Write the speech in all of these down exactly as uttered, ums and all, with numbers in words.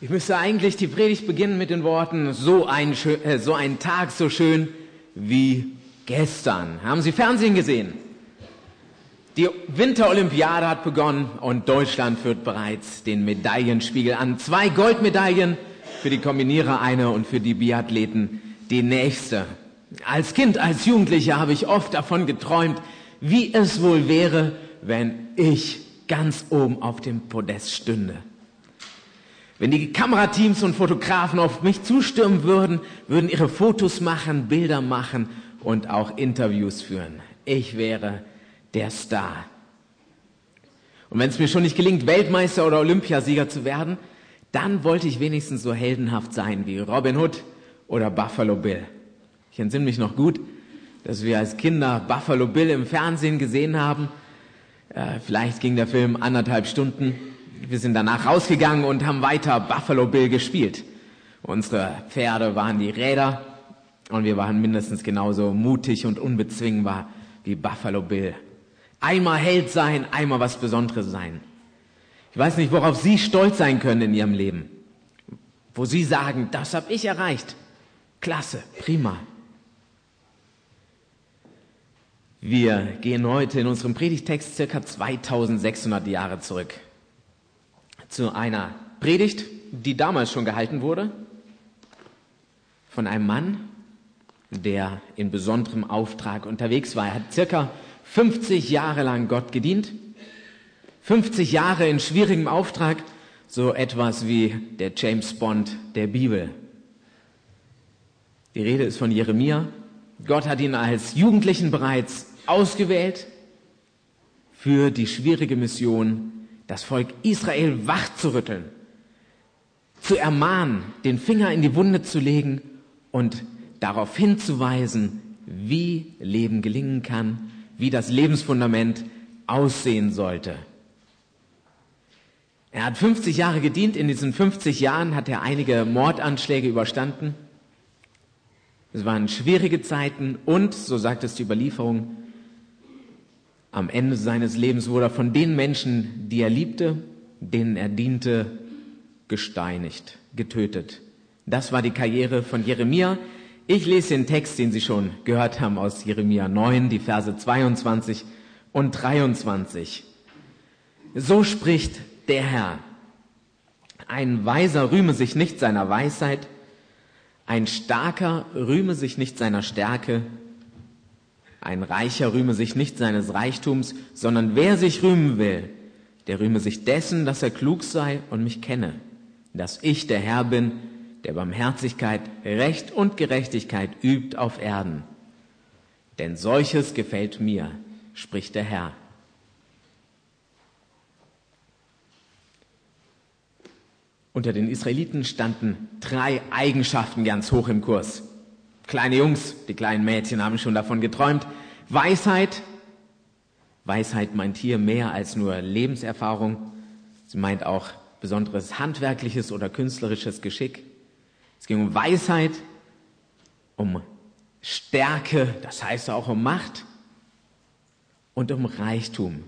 Ich müsste eigentlich die Predigt beginnen mit den Worten, so ein, schön, äh, so ein Tag so schön wie gestern. Haben Sie Fernsehen gesehen? Die Winterolympiade hat begonnen und Deutschland führt bereits den Medaillenspiegel an. Zwei Goldmedaillen für die Kombinierer, eine und für die Biathleten die nächste. Als Kind, als Jugendlicher habe ich oft davon geträumt, wie es wohl wäre, wenn ich ganz oben auf dem Podest stünde. Wenn die Kamerateams und Fotografen auf mich zustürmen würden, würden ihre Fotos machen, Bilder machen und auch Interviews führen. Ich wäre der Star. Und wenn es mir schon nicht gelingt, Weltmeister oder Olympiasieger zu werden, dann wollte ich wenigstens so heldenhaft sein wie Robin Hood oder Buffalo Bill. Ich entsinne mich noch gut, dass wir als Kinder Buffalo Bill im Fernsehen gesehen haben. Äh, vielleicht ging der Film anderthalb Stunden. Wir sind danach rausgegangen und haben weiter Buffalo Bill gespielt. Unsere Pferde waren die Räder und wir waren mindestens genauso mutig und unbezwingbar wie Buffalo Bill. Einmal Held sein, einmal was Besonderes sein. Ich weiß nicht, worauf Sie stolz sein können in Ihrem Leben. Wo Sie sagen, das habe ich erreicht. Klasse, prima. Wir gehen heute in unserem Predigtext circa zweitausendsechshundert Jahre zurück. Zu einer Predigt, die damals schon gehalten wurde, von einem Mann, der in besonderem Auftrag unterwegs war. Er hat circa fünfzig Jahre lang Gott gedient, fünfzig Jahre in schwierigem Auftrag, so etwas wie der James Bond der Bibel. Die Rede ist von Jeremia. Gott hat ihn als Jugendlichen bereits ausgewählt für die schwierige Mission, das Volk Israel wach zu rütteln, zu ermahnen, den Finger in die Wunde zu legen und darauf hinzuweisen, wie Leben gelingen kann, wie das Lebensfundament aussehen sollte. Er hat fünfzig Jahre gedient. In diesen fünfzig Jahren hat er einige Mordanschläge überstanden. Es waren schwierige Zeiten und, so sagt es die Überlieferung, am Ende seines Lebens wurde er von den Menschen, die er liebte, denen er diente, gesteinigt, getötet. Das war die Karriere von Jeremia. Ich lese den Text, den Sie schon gehört haben, aus Jeremia neun, die Verse zweiundzwanzig und dreiundzwanzig. So spricht der Herr: Ein Weiser rühme sich nicht seiner Weisheit, ein Starker rühme sich nicht seiner Stärke, ein Reicher rühme sich nicht seines Reichtums, sondern wer sich rühmen will, der rühme sich dessen, dass er klug sei und mich kenne, dass ich der Herr bin, der Barmherzigkeit, Recht und Gerechtigkeit übt auf Erden. Denn solches gefällt mir, spricht der Herr. Unter den Israeliten standen drei Eigenschaften ganz hoch im Kurs. Kleine Jungs, die kleinen Mädchen haben schon davon geträumt. Weisheit. Weisheit meint hier mehr als nur Lebenserfahrung. Sie meint auch besonderes handwerkliches oder künstlerisches Geschick. Es ging um Weisheit, um Stärke, das heißt auch um Macht und um Reichtum.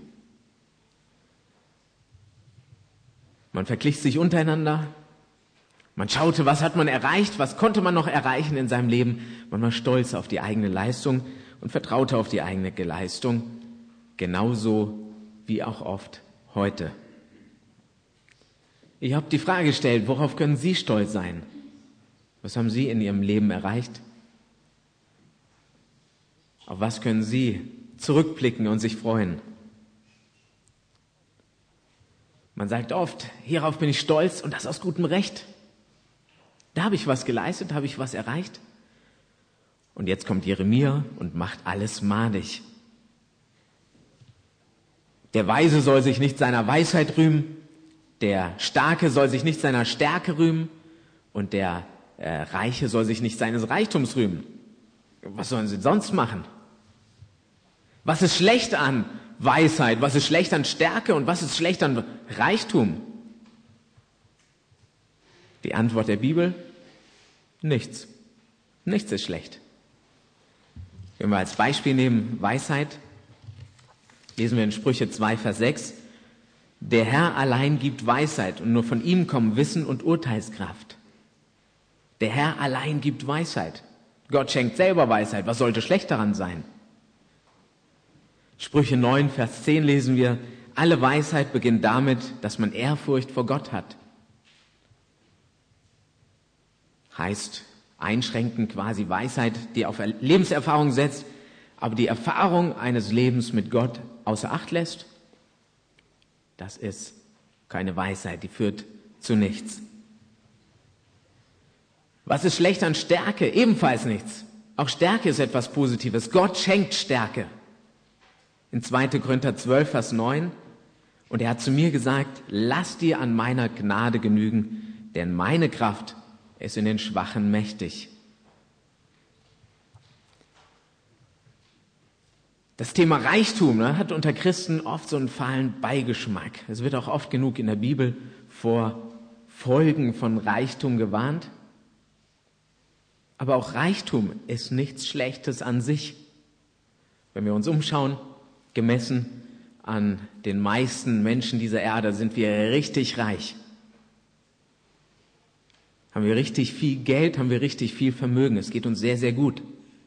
Man verglich sich untereinander. Man schaute, was hat man erreicht, was konnte man noch erreichen in seinem Leben. Man war stolz auf die eigene Leistung und vertraute auf die eigene Leistung, genauso wie auch oft heute. Ich habe die Frage gestellt, worauf können Sie stolz sein? Was haben Sie in Ihrem Leben erreicht? Auf was können Sie zurückblicken und sich freuen? Man sagt oft, hierauf bin ich stolz und das aus gutem Recht. Da habe ich was geleistet, habe ich was erreicht. Und jetzt kommt Jeremia und macht alles madig. Der Weise soll sich nicht seiner Weisheit rühmen, der Starke soll sich nicht seiner Stärke rühmen und der äh, Reiche soll sich nicht seines Reichtums rühmen. Was sollen sie sonst machen? Was ist schlecht an Weisheit? Was ist schlecht an Stärke? Und was ist schlecht an Reichtum? Die Antwort der Bibel: Nichts. Nichts ist schlecht. Wenn wir als Beispiel nehmen Weisheit, lesen wir in Sprüche zwei, Vers sechs. Der Herr allein gibt Weisheit und nur von ihm kommen Wissen und Urteilskraft. Der Herr allein gibt Weisheit. Gott schenkt selber Weisheit. Was sollte schlecht daran sein? Sprüche neun, Vers zehn lesen wir, alle Weisheit beginnt damit, dass man Ehrfurcht vor Gott hat. Heißt einschränkend quasi Weisheit, die auf Lebenserfahrung setzt, aber die Erfahrung eines Lebens mit Gott außer Acht lässt. Das ist keine Weisheit, die führt zu nichts. Was ist schlecht an Stärke? Ebenfalls nichts. Auch Stärke ist etwas Positives. Gott schenkt Stärke. In zweiter Korinther zwölf, Vers neun. Und er hat zu mir gesagt, lass dir an meiner Gnade genügen, denn meine Kraft ist in den Schwachen mächtig. Das Thema Reichtum, ne, hat unter Christen oft so einen fahlen Beigeschmack. Es wird auch oft genug in der Bibel vor Folgen von Reichtum gewarnt. Aber auch Reichtum ist nichts Schlechtes an sich. Wenn wir uns umschauen, gemessen an den meisten Menschen dieser Erde, sind wir richtig reich. Haben wir richtig viel Geld, haben wir richtig viel Vermögen. Es geht uns sehr, sehr gut.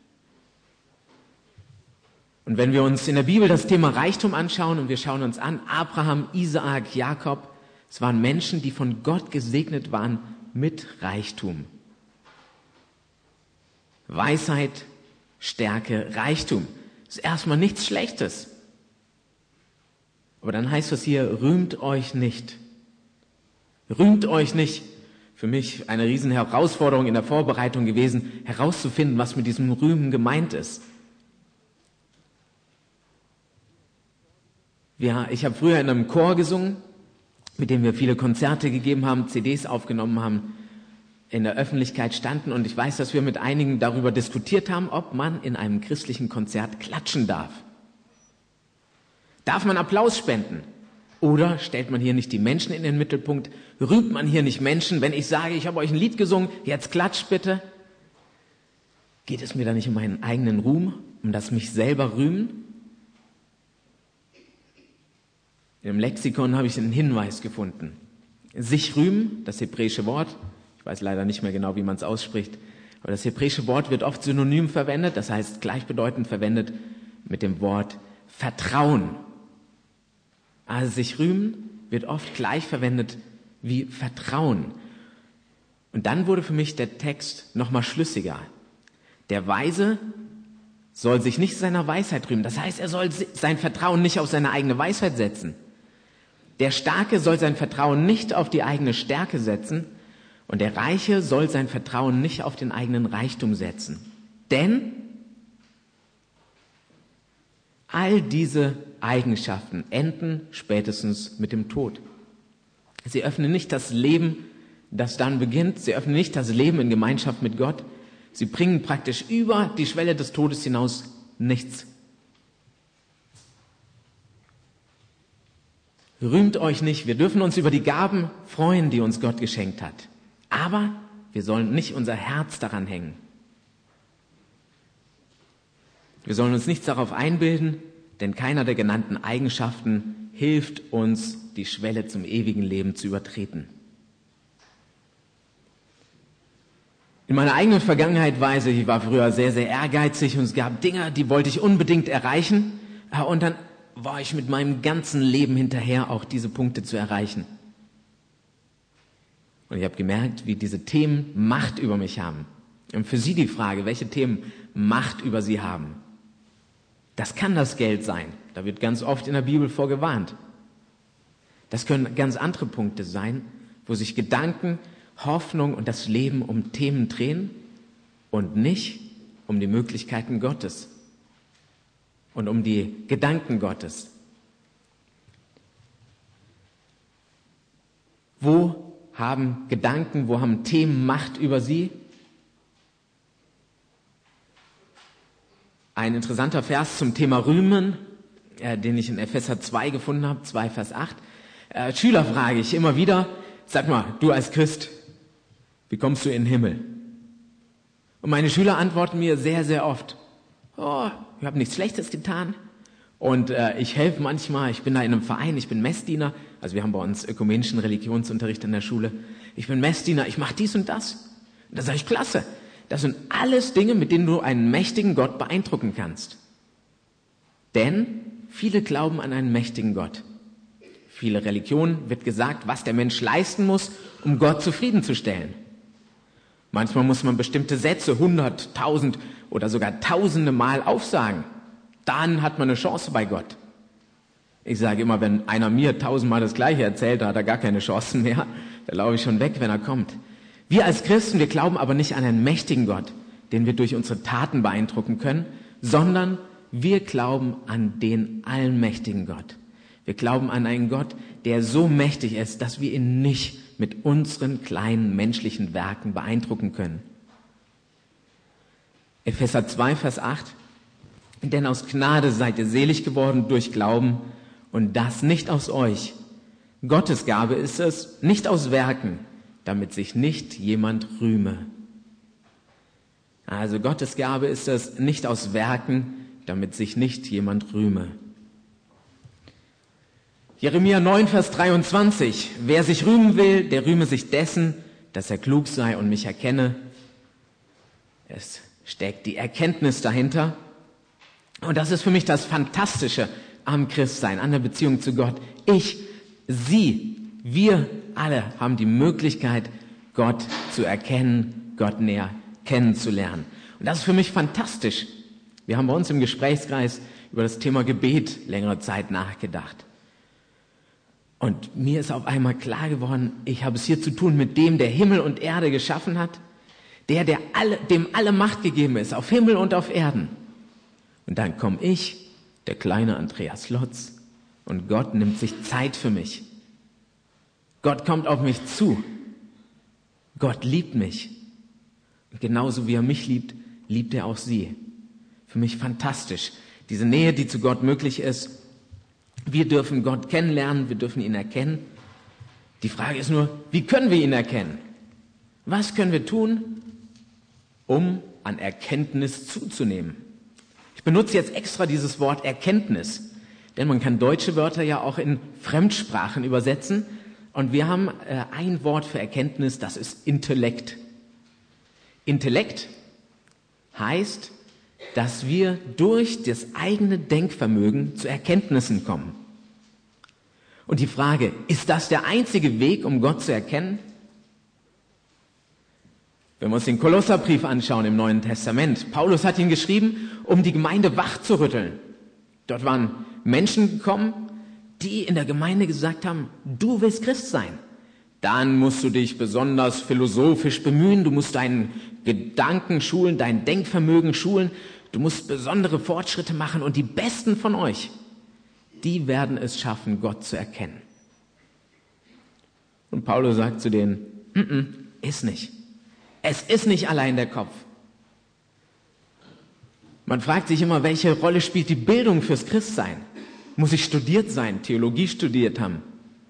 Und wenn wir uns in der Bibel das Thema Reichtum anschauen und wir schauen uns an, Abraham, Isaak, Jakob, es waren Menschen, die von Gott gesegnet waren mit Reichtum. Weisheit, Stärke, Reichtum. Das ist erstmal nichts Schlechtes. Aber dann heißt es hier, rühmt euch nicht. Rühmt euch nicht. Für mich eine riesen Herausforderung in der Vorbereitung gewesen, herauszufinden, was mit diesem Rühmen gemeint ist. Ja, ich habe früher in einem Chor gesungen, mit dem wir viele Konzerte gegeben haben, C Ds aufgenommen haben, in der Öffentlichkeit standen. Und ich weiß, dass wir mit einigen darüber diskutiert haben, ob man in einem christlichen Konzert klatschen darf. Darf man Applaus spenden? Oder stellt man hier nicht die Menschen in den Mittelpunkt? Rühmt man hier nicht Menschen, wenn ich sage, ich habe euch ein Lied gesungen, jetzt klatscht bitte? Geht es mir da nicht um meinen eigenen Ruhm, um das mich selber rühmen? Im Lexikon habe ich einen Hinweis gefunden. Sich rühmen, das hebräische Wort, ich weiß leider nicht mehr genau, wie man es ausspricht, aber das hebräische Wort wird oft synonym verwendet, das heißt gleichbedeutend verwendet mit dem Wort Vertrauen. Also sich rühmen wird oft gleich verwendet wie Vertrauen. Und dann wurde für mich der Text nochmal schlüssiger. Der Weise soll sich nicht seiner Weisheit rühmen. Das heißt, er soll sein Vertrauen nicht auf seine eigene Weisheit setzen. Der Starke soll sein Vertrauen nicht auf die eigene Stärke setzen. Und der Reiche soll sein Vertrauen nicht auf den eigenen Reichtum setzen. Denn all diese Eigenschaften enden spätestens mit dem Tod. Sie öffnen nicht das Leben, das dann beginnt. Sie öffnen nicht das Leben in Gemeinschaft mit Gott. Sie bringen praktisch über die Schwelle des Todes hinaus nichts. Rühmt euch nicht. Wir dürfen uns über die Gaben freuen, die uns Gott geschenkt hat. Aber wir sollen nicht unser Herz daran hängen. Wir sollen uns nichts darauf einbilden, denn keiner der genannten Eigenschaften hilft uns, die Schwelle zum ewigen Leben zu übertreten. In meiner eigenen Vergangenheit weiß ich, ich war früher sehr, sehr ehrgeizig und es gab Dinge, die wollte ich unbedingt erreichen. Und dann war ich mit meinem ganzen Leben hinterher, auch diese Punkte zu erreichen. Und ich habe gemerkt, wie diese Themen Macht über mich haben. Und für Sie die Frage, welche Themen Macht über Sie haben. Das kann das Geld sein. Da wird ganz oft in der Bibel vorgewarnt. Das können ganz andere Punkte sein, wo sich Gedanken, Hoffnung und das Leben um Themen drehen und nicht um die Möglichkeiten Gottes und um die Gedanken Gottes. Wo haben Gedanken, wo haben Themen Macht über Sie? Ein interessanter Vers zum Thema Rühmen, äh, den ich in Epheser zwei gefunden habe, zwei Vers acht. Äh, Schüler frage ich immer wieder, sag mal, du als Christ, wie kommst du in den Himmel? Und meine Schüler antworten mir sehr, sehr oft, oh, ich habe nichts Schlechtes getan Und äh, ich helfe manchmal, ich bin da in einem Verein, ich bin Messdiener, also wir haben bei uns ökumenischen Religionsunterricht in der Schule. Ich bin Messdiener, ich mache dies und das. Und da sage ich, klasse, das sind alles Dinge, mit denen du einen mächtigen Gott beeindrucken kannst. Denn viele glauben an einen mächtigen Gott. Viele Religionen wird gesagt, was der Mensch leisten muss, um Gott zufriedenzustellen. Manchmal muss man bestimmte Sätze hundert, tausend oder sogar tausende Mal aufsagen. Dann hat man eine Chance bei Gott. Ich sage immer, wenn einer mir tausendmal das Gleiche erzählt, da hat er gar keine Chancen mehr. Da laufe ich schon weg, wenn er kommt. Wir als Christen, wir glauben aber nicht an einen mächtigen Gott, den wir durch unsere Taten beeindrucken können, sondern wir glauben an den allmächtigen Gott. Wir glauben an einen Gott, der so mächtig ist, dass wir ihn nicht mit unseren kleinen menschlichen Werken beeindrucken können. Epheser zwei, Vers acht. Denn aus Gnade seid ihr selig geworden durch Glauben und das nicht aus euch. Gottes Gabe ist es, nicht aus Werken, damit sich nicht jemand rühme. Also Gottes Gabe ist es, nicht aus Werken, damit sich nicht jemand rühme. Jeremia neun, Vers dreiundzwanzig. Wer sich rühmen will, der rühme sich dessen, dass er klug sei und mich erkenne. Es steckt die Erkenntnis dahinter. Und das ist für mich das Fantastische am Christsein, an der Beziehung zu Gott. Ich, Sie, wir alle haben die Möglichkeit, Gott zu erkennen, Gott näher kennenzulernen. Und das ist für mich fantastisch. Wir haben bei uns im Gesprächskreis über das Thema Gebet längere Zeit nachgedacht. Und mir ist auf einmal klar geworden, ich habe es hier zu tun mit dem, der Himmel und Erde geschaffen hat, der, der alle, dem alle Macht gegeben ist, auf Himmel und auf Erden. Und dann komme ich, der kleine Andreas Lotz, und Gott nimmt sich Zeit für mich. Gott kommt auf mich zu. Gott liebt mich. Und genauso wie er mich liebt, liebt er auch Sie. Für mich fantastisch. Diese Nähe, die zu Gott möglich ist. Wir dürfen Gott kennenlernen, wir dürfen ihn erkennen. Die Frage ist nur, wie können wir ihn erkennen? Was können wir tun, um an Erkenntnis zuzunehmen? Ich benutze jetzt extra dieses Wort Erkenntnis, denn man kann deutsche Wörter ja auch in Fremdsprachen übersetzen. Und wir haben äh, ein Wort für Erkenntnis, das ist Intellekt. Intellekt heißt, dass wir durch das eigene Denkvermögen zu Erkenntnissen kommen. Und die Frage, ist das der einzige Weg, um Gott zu erkennen? Wenn wir uns den Kolosserbrief anschauen im Neuen Testament, Paulus hat ihn geschrieben, um die Gemeinde wach zu rütteln. Dort waren Menschen gekommen, die in der Gemeinde gesagt haben, du willst Christ sein. Dann musst du dich besonders philosophisch bemühen, du musst deinen Gedanken schulen, dein Denkvermögen schulen, du musst besondere Fortschritte machen und die Besten von euch, die werden es schaffen, Gott zu erkennen. Und Paulus sagt zu denen, mm-mm, ist nicht. Es ist nicht allein der Kopf. Man fragt sich immer, welche Rolle spielt die Bildung fürs Christsein? Muss ich studiert sein, Theologie studiert haben,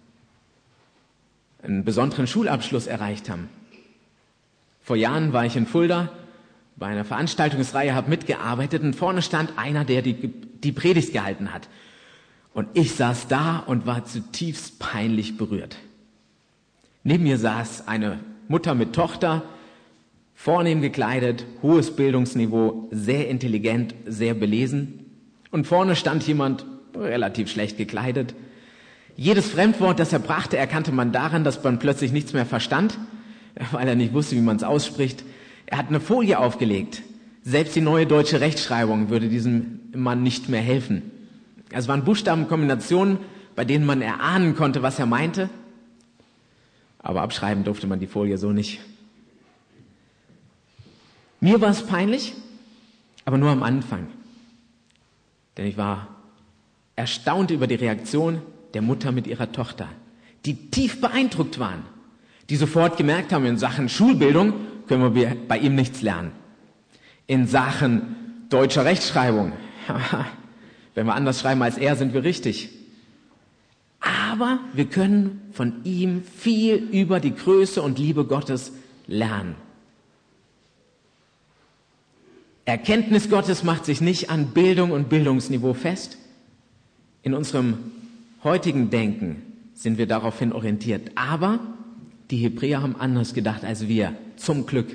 einen besonderen Schulabschluss erreicht haben? Vor Jahren war ich in Fulda bei einer Veranstaltungsreihe, habe mitgearbeitet und vorne stand einer, der die, die Predigt gehalten hat. Und ich saß da und war zutiefst peinlich berührt. Neben mir saß eine Mutter mit Tochter, vornehm gekleidet, hohes Bildungsniveau, sehr intelligent, sehr belesen. Und vorne stand jemand, relativ schlecht gekleidet. Jedes Fremdwort, das er brachte, erkannte man daran, dass man plötzlich nichts mehr verstand, weil er nicht wusste, wie man es ausspricht. Er hat eine Folie aufgelegt. Selbst die neue deutsche Rechtschreibung würde diesem Mann nicht mehr helfen. Es waren Buchstabenkombinationen, bei denen man erahnen konnte, was er meinte. Aber abschreiben durfte man die Folie so nicht. Mir war es peinlich, aber nur am Anfang. Denn ich war erstaunt über die Reaktion der Mutter mit ihrer Tochter, die tief beeindruckt waren, die sofort gemerkt haben, in Sachen Schulbildung können wir bei ihm nichts lernen. In Sachen deutscher Rechtschreibung, wenn wir anders schreiben als er, sind wir richtig. Aber wir können von ihm viel über die Größe und Liebe Gottes lernen. Erkenntnis Gottes macht sich nicht an Bildung und Bildungsniveau fest, In unserem heutigen Denken sind wir daraufhin orientiert. Aber die Hebräer haben anders gedacht als wir. Zum Glück.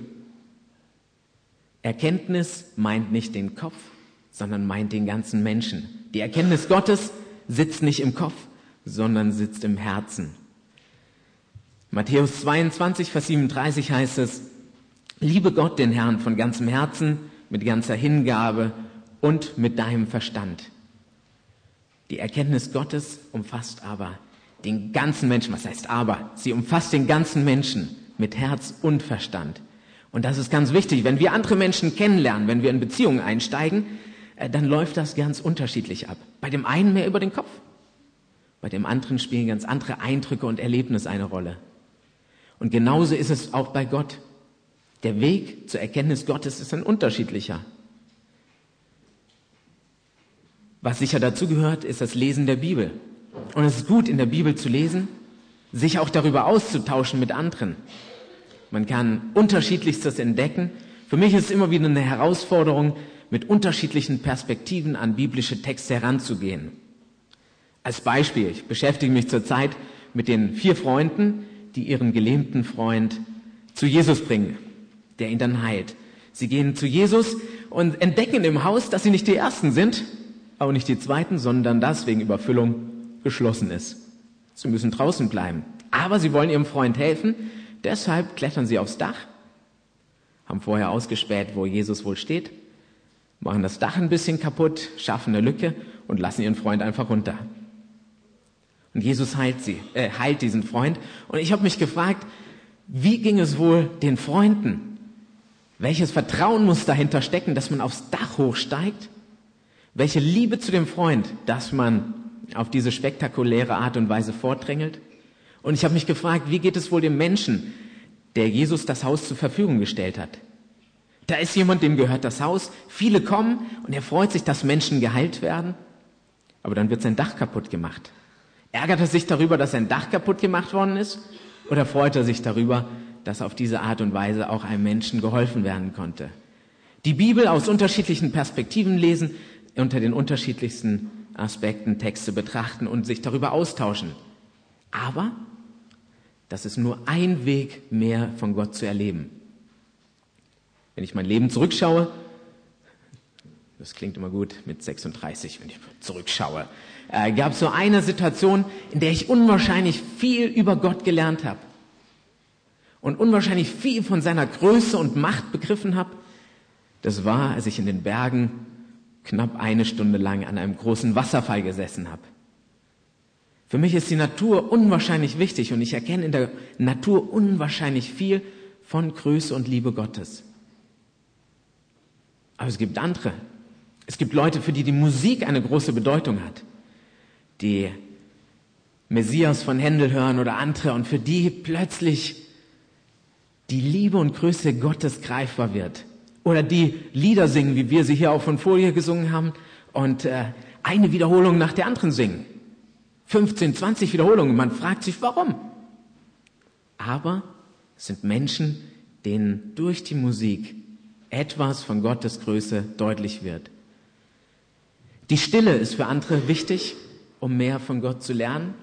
Erkenntnis meint nicht den Kopf, sondern meint den ganzen Menschen. Die Erkenntnis Gottes sitzt nicht im Kopf, sondern sitzt im Herzen. Matthäus zweiundzwanzig, Vers siebenunddreißig heißt es, liebe Gott, den Herrn, von ganzem Herzen, mit ganzer Hingabe und mit deinem Verstand. Die Erkenntnis Gottes umfasst aber den ganzen Menschen. Was heißt aber? Sie umfasst den ganzen Menschen mit Herz und Verstand. Und das ist ganz wichtig. Wenn wir andere Menschen kennenlernen, wenn wir in Beziehungen einsteigen, dann läuft das ganz unterschiedlich ab. Bei dem einen mehr über den Kopf, bei dem anderen spielen ganz andere Eindrücke und Erlebnisse eine Rolle. Und genauso ist es auch bei Gott. Der Weg zur Erkenntnis Gottes ist ein unterschiedlicher. Was sicher dazu gehört, ist das Lesen der Bibel. Und es ist gut, in der Bibel zu lesen, sich auch darüber auszutauschen mit anderen. Man kann Unterschiedlichstes entdecken. Für mich ist es immer wieder eine Herausforderung, mit unterschiedlichen Perspektiven an biblische Texte heranzugehen. Als Beispiel, ich beschäftige mich zurzeit mit den vier Freunden, die ihren gelähmten Freund zu Jesus bringen, der ihn dann heilt. Sie gehen zu Jesus und entdecken im Haus, dass sie nicht die Ersten sind, auch nicht die Zweiten, sondern das wegen Überfüllung geschlossen ist. Sie müssen draußen bleiben. Aber sie wollen ihrem Freund helfen, deshalb klettern sie aufs Dach, haben vorher ausgespäht, wo Jesus wohl steht, machen das Dach ein bisschen kaputt, schaffen eine Lücke und lassen ihren Freund einfach runter. Und Jesus heilt sie, äh, heilt diesen Freund. Und ich habe mich gefragt, wie ging es wohl den Freunden? Welches Vertrauen muss dahinter stecken, dass man aufs Dach hochsteigt? Welche Liebe zu dem Freund, dass man auf diese spektakuläre Art und Weise vordrängelt? Und ich habe mich gefragt, wie geht es wohl dem Menschen, der Jesus das Haus zur Verfügung gestellt hat? Da ist jemand, dem gehört das Haus, viele kommen und er freut sich, dass Menschen geheilt werden, aber dann wird sein Dach kaputt gemacht. Ärgert er sich darüber, dass sein Dach kaputt gemacht worden ist? Oder freut er sich darüber, dass auf diese Art und Weise auch einem Menschen geholfen werden konnte? Die Bibel aus unterschiedlichen Perspektiven lesen, unter den unterschiedlichsten Aspekten Texte betrachten und sich darüber austauschen. Aber das ist nur ein Weg mehr von Gott zu erleben. Wenn ich mein Leben zurückschaue, das klingt immer gut mit sechsunddreißig, wenn ich zurückschaue, äh, gab es so eine Situation, in der ich unwahrscheinlich viel über Gott gelernt habe und unwahrscheinlich viel von seiner Größe und Macht begriffen habe. Das war, als ich in den Bergen knapp eine Stunde lang an einem großen Wasserfall gesessen habe. Für mich ist die Natur unwahrscheinlich wichtig und ich erkenne in der Natur unwahrscheinlich viel von Größe und Liebe Gottes. Aber es gibt andere. Es gibt Leute, für die die Musik eine große Bedeutung hat, die Messias von Händel hören oder andere und für die plötzlich die Liebe und Größe Gottes greifbar wird. Oder die Lieder singen, wie wir sie hier auch von Folie gesungen haben und äh, eine Wiederholung nach der anderen singen. fünfzehn, zwanzig Wiederholungen. Man fragt sich, warum? Aber es sind Menschen, denen durch die Musik etwas von Gottes Größe deutlich wird. Die Stille ist für andere wichtig, um mehr von Gott zu lernen.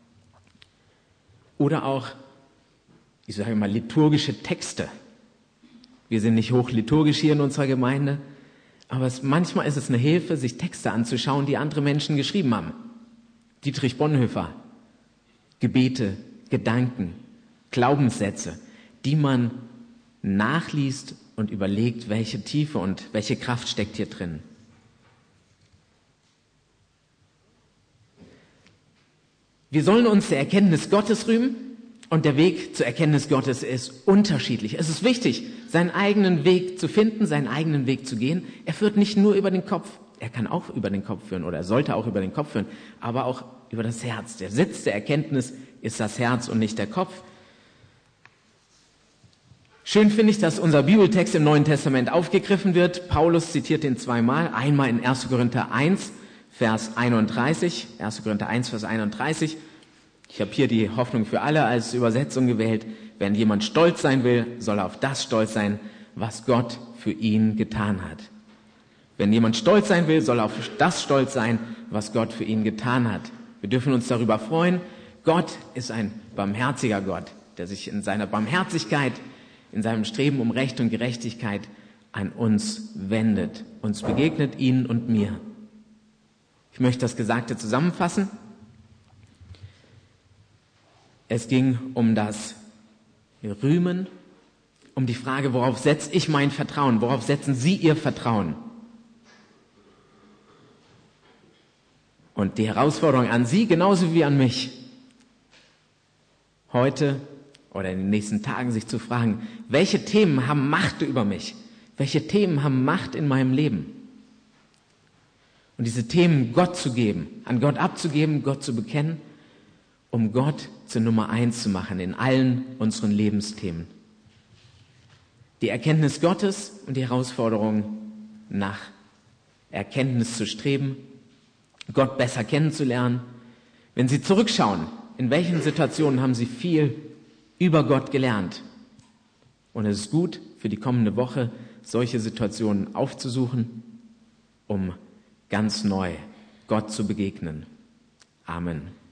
Oder auch, ich sage mal, liturgische Texte. Wir sind nicht hochliturgisch hier in unserer Gemeinde, aber es, manchmal ist es eine Hilfe, sich Texte anzuschauen, die andere Menschen geschrieben haben. Dietrich Bonhoeffer, Gebete, Gedanken, Glaubenssätze, die man nachliest und überlegt, welche Tiefe und welche Kraft steckt hier drin. Wir sollen uns der Erkenntnis Gottes rühmen und der Weg zur Erkenntnis Gottes ist unterschiedlich. Es ist wichtig, seinen eigenen Weg zu finden, seinen eigenen Weg zu gehen. Er führt nicht nur über den Kopf, er kann auch über den Kopf führen oder er sollte auch über den Kopf führen, aber auch über das Herz. Der Sitz der Erkenntnis ist das Herz und nicht der Kopf. Schön finde ich, dass unser Bibeltext im Neuen Testament aufgegriffen wird. Paulus zitiert ihn zweimal, einmal in erster Korinther eins, Vers einunddreißig, erster Korinther eins, Vers einunddreißig. Ich habe hier die Hoffnung für alle als Übersetzung gewählt. Wenn jemand stolz sein will, soll er auf das stolz sein, was Gott für ihn getan hat. Wenn jemand stolz sein will, soll er auf das stolz sein, was Gott für ihn getan hat. Wir dürfen uns darüber freuen. Gott ist ein barmherziger Gott, der sich in seiner Barmherzigkeit, in seinem Streben um Recht und Gerechtigkeit an uns wendet, uns begegnet, Ihnen und mir. Ich möchte das Gesagte zusammenfassen. Es ging um das Rühmen, um die Frage, worauf setze ich mein Vertrauen, worauf setzen Sie Ihr Vertrauen? Und die Herausforderung an Sie, genauso wie an mich, heute oder in den nächsten Tagen sich zu fragen, welche Themen haben Macht über mich? Welche Themen haben Macht in meinem Leben? Und diese Themen Gott zu geben, an Gott abzugeben, Gott zu bekennen, um Gott zur Nummer eins zu machen in allen unseren Lebensthemen. Die Erkenntnis Gottes und die Herausforderung, nach Erkenntnis zu streben, Gott besser kennenzulernen. Wenn Sie zurückschauen, in welchen Situationen haben Sie viel über Gott gelernt? Und es ist gut, für die kommende Woche solche Situationen aufzusuchen, um ganz neu Gott zu begegnen. Amen.